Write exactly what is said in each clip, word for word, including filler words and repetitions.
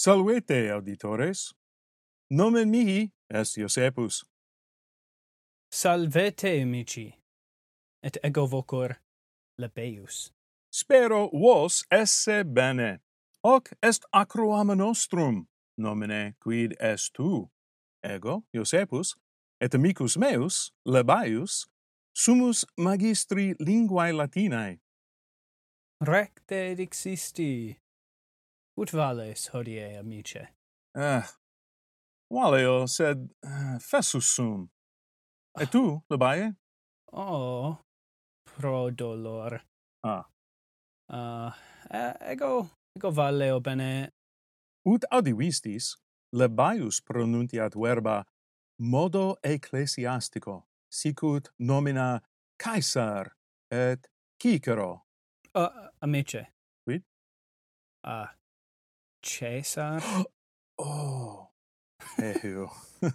Salvete, auditores. Nomen mihi est Iosepus. Salvete, amici, et ego vocor Labeus. Spero vos esse bene. Hoc est acroama nostrum, nomine quid est tu. Ego, Iosepus, et amicus meus, Labaius, sumus magistri linguae Latinae. Recte dixisti. Ut vales hodie, amice? Ah, valeo, sed uh, fessus sum. Et tu, Labae? Oh, pro dolor. Ah. Uh, ego, ego valeo bene. Ut audivistis, Labaius pronuntiat verba modo ecclesiastico, sicut nomina Caesar et Cicero. Uh, amice. Quid? Uh, Caesar? Oh, eheu.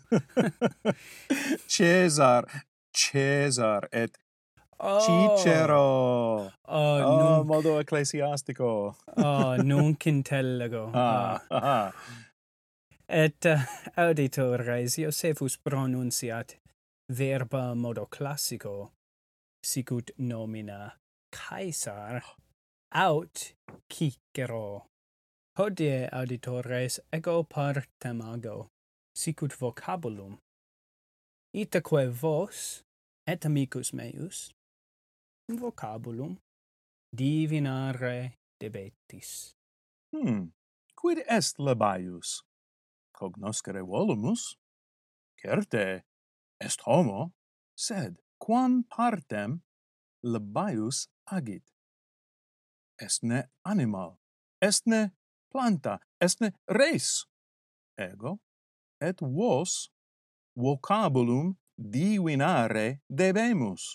Caesar, Caesar et Oh. Cicero. Oh, Oh, nunc. modo ecclesiastico. Oh, nunc intellego. Ah, Uh, ah. et uh, auditores, Iosefus pronunciat verba modo classico, sicut nomina Caesar aut Cicero. Hodie, auditores, ego partem ago, sicut vocabulum. Itaque vos, et amicus meus, vocabulum divinare debetis. Hmm. Quid est Labaius? Cognoscere volumus? Certe est homo, sed quam partem Labaius agit? Estne animal, estne planta, estne res. Ego, et vos vocabulum divinare debemus.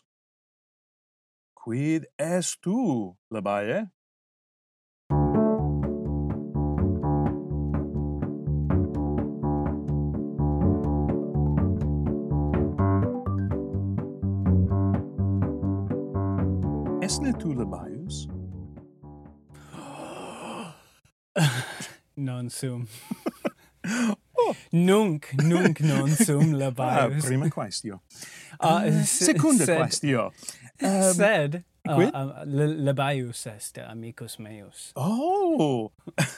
Quid est tu, Labae? Estne tu Labaius? Non sum. Nunc, nunc non sum Ah, Labaius. prima quaestio. Uh, Uh, secunda sed, quaestio. Um, Sed, quid? uh, uh, Labaius est amicus meus. Oh!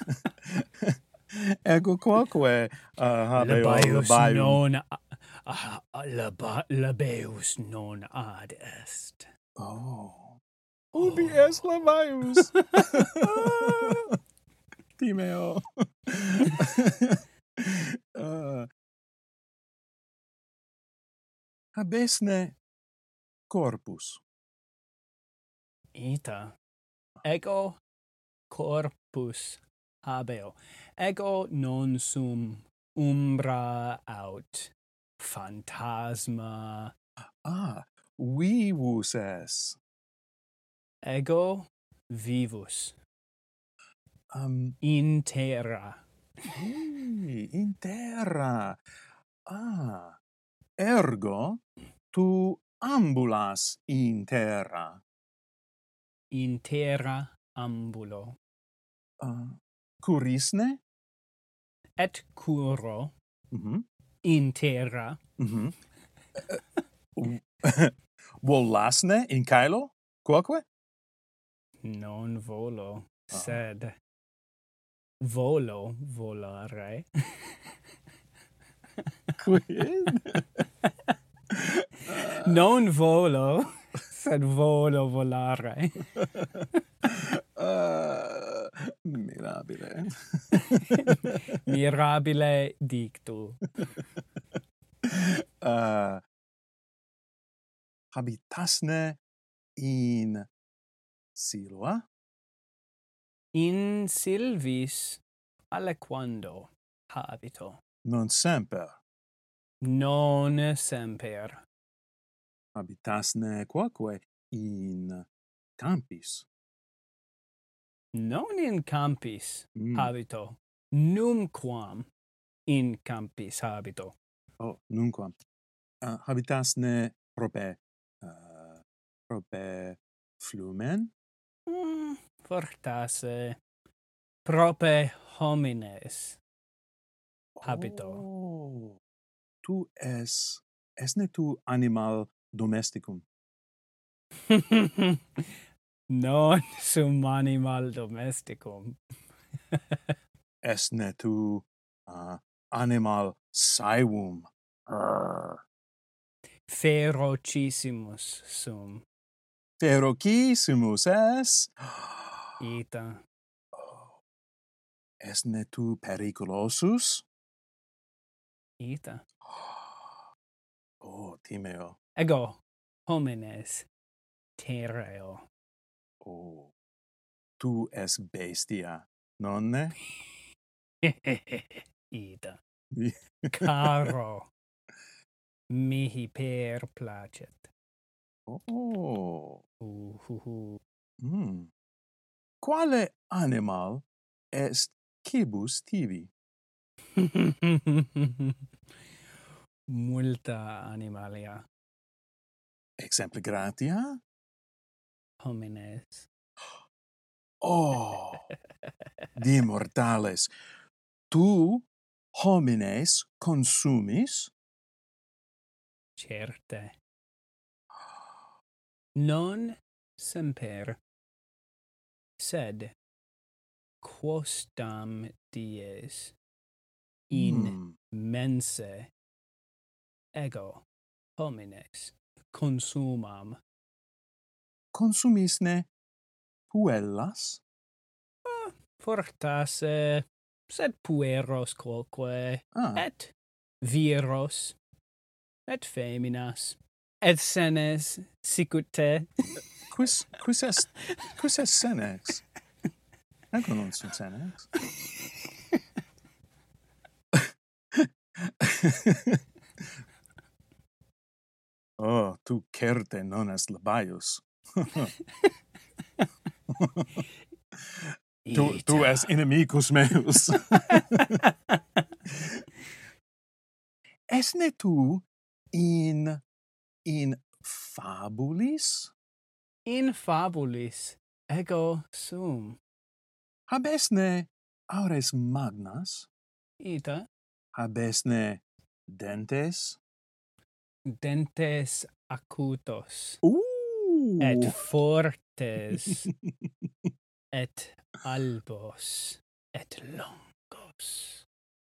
Ego quoque uh, habeo Labaius Labaium. non uh, uh, Laba, Labeus non ad est. Oh. Ubi est Labaius? Timeo. uh, habesne corpus. Ita. Ego corpus habeo. Ego non sum umbra aut phantasma. Ah, vivus es. Ego vivus. Um, In terra. ui, in terra. Ah, ergo tu ambulas in terra. In terra ambulo. Uh, curisne? Et curo Mhm. in terra. Mhm. Uh, volasne in caelo? Quoque? Non volo, Ah. sed volo volare. Quid? Non volo, sed volo volare. Uh, mirabile. Mirabile dictu. uh, habitasne in silva? In silvis aliquando habito. Non semper. Non semper. Habitasne quoque in campis? Non in campis Mm. habito. Numquam in campis habito. Oh, nunquam. Uh, habitasne prope, uh, prope flumen? Mm, fortasse prope homines habito. Oh, tu es, esne tu animal domesticum? Non sum animal domesticum. Esne tu uh, animal saevum? Arr. Ferocissimus sum. Ferocissimus es? Ita. Oh, esne tu periculosus? Ita. Oh, timeo. Ego homines terreo. Oh, tu es bestia, nonne? Ita. Caro. Mihi per placet. Oh, Uhuhu. mm. Quale animal est cibus tibi? Multa animalia. Exemple gratia? Homines. Oh, die mortales. Tu homines consumis? Certe. Non semper. Sed quosdam dies in Hmm. mense ego homines consumam. Consumisne puellas? Fortasse, sed pueros quoque, Ah, et viros, et feminas, et senes sicut quis, quis est, quis est senex? Ego non sum senex. Oh, tu certe non est labaius. tu, tu es inimicus meus. Esne tu in, in fabulis? In fabulis ego sum. Habesne aures magnas? Ita Habesne dentes? dentes acutos Ooh! et fortes et albos et longos.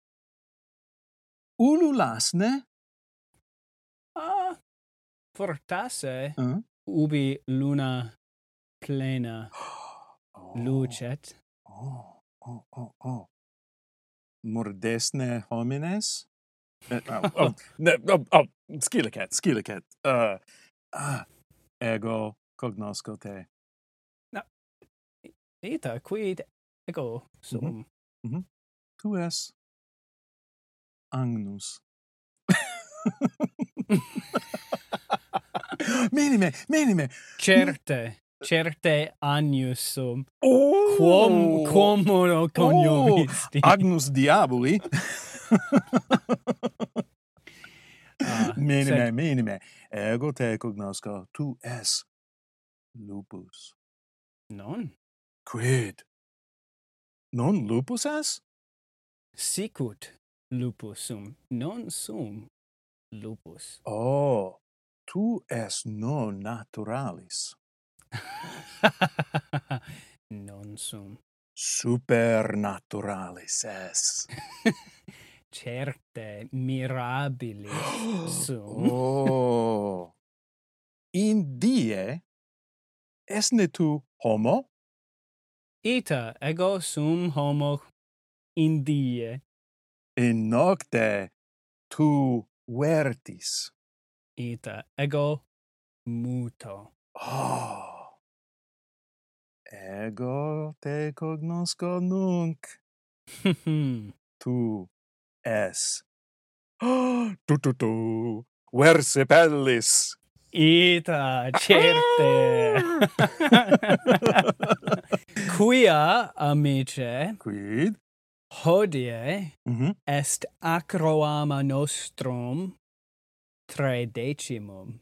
Ululasne? Ah, fortasse Huh? ubi luna plena Oh. lucet. Oh, oh, oh, oh. Mordesne homines? Uh, oh, oh, ne, oh, oh, scilicet, scilicet. Uh, ah, ego cognosco te. Ita quid ego sum. Mm-hmm. Mm-hmm. Tu es agnus. Minime, minime. Certe, certe agnus sum. Oh! Quom, quom mono cognomis. Oh, Agnus diaboli. Ah, minime, sed minime. Ego te cognosco. Tu es lupus. non. Quid? Non lupus es? Sicut lupus sum, non sum lupus. Oh, tu es non naturalis. Non sum. Supernaturalis es. Certe mirabilis sum. Oh. In die esne tu homo? Ita ego sum homo in die. In nocte tu vertis. Ita ego muto. Oh. Ego te cognosco nunc. Tu es. Oh, tu tu tu. Versipellis. Ita certe. Quia amice Quid? hodie Mm-hmm. est acroama nostrum tredecimum.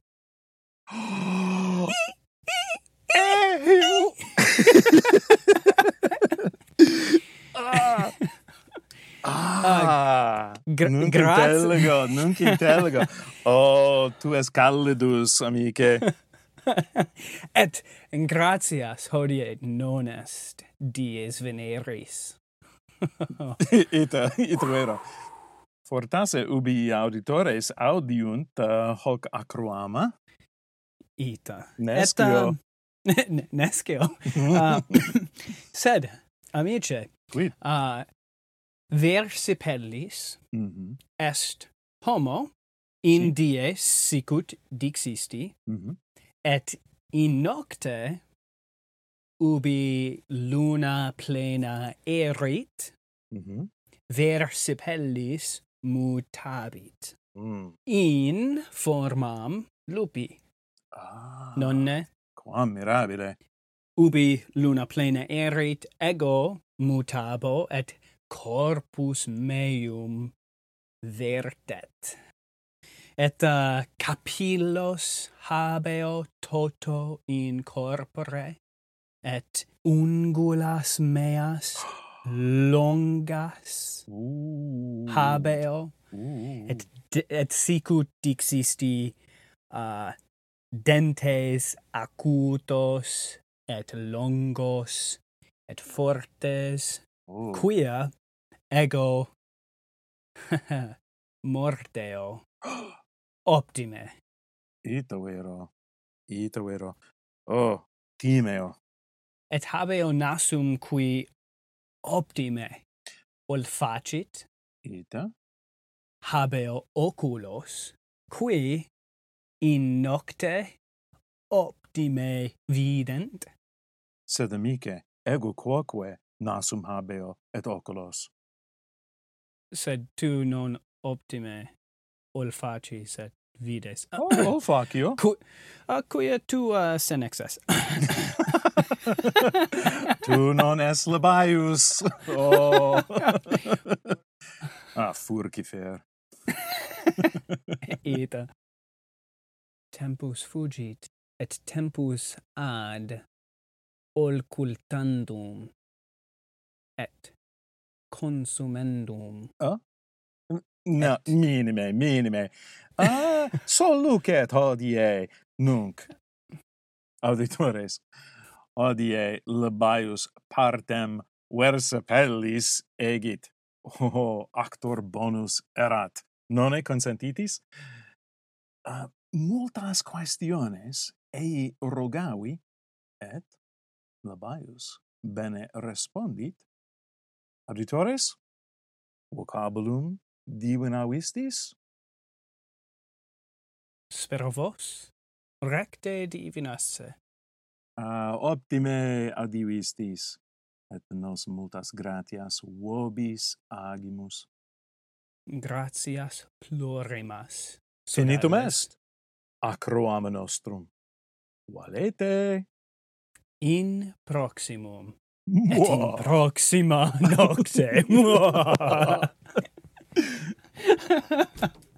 ah. Ah. Gra- Nunc grazie. intelligo, nunc intelligo. Oh, tu es callidus, amice. Et gratias hodie non est dies veneris. ita, ita vero. Fortasse ubi auditores audiunt uh, hoc acroama. Ita. Nescio. Et, uh, n- nescio. Uh, sed, amice, Quid? uh, versipellis Mhm. est homo in Si. die sicut dixisti, Mhm. et in nocte ubi luna plena erit, Mhm. versipellis mutabit Mm. in formam lupi. Ah. Nonne, Quam mirabile. ubi luna plena erit, ego mutabo et corpus meum vertet. Et uh, capillos habeo toto in corpore, et ungulas meas longas Ooh. habeo, Ooh. et, d- et sicut dixisti uh, dentes acutos, et longos, et fortes, Ooh. quia ego mordeo optime. Ita vero. Ita vero. Oh, timeo. Et habeo nasum qui optime olfacit, Ita. habeo oculos, qui in nocte optime vident, Sed amice, ego quoque nasum habeo et oculos. sed tu non optime olfacis et vides. Oh, olfacio. Cu, uh, quia tu uh, senexes. Tu non es labaius. Oh. Ah, furcifer. Ita. Tempus fugit, et tempus ad olcultandum, et consumendum. Oh? No, Et- minime, minime. Ah, sol lucet hodie, nunc. Auditores, hodie labaius partem versipellis egit. Oh, actor bonus erat. Nonne consentitis? Uh, multas questiones ei rogavi, et labaius bene respondit. Auditores, vocabulum divinavistis? Spero vos recte divinasse. Uh, optime adivistis, et nos multas gratias vobis agimus. Gratias plurimas. Finitum sodales. est. Acroama nostrum. Valete. In proximum. Et in Mwah. proxima nocte.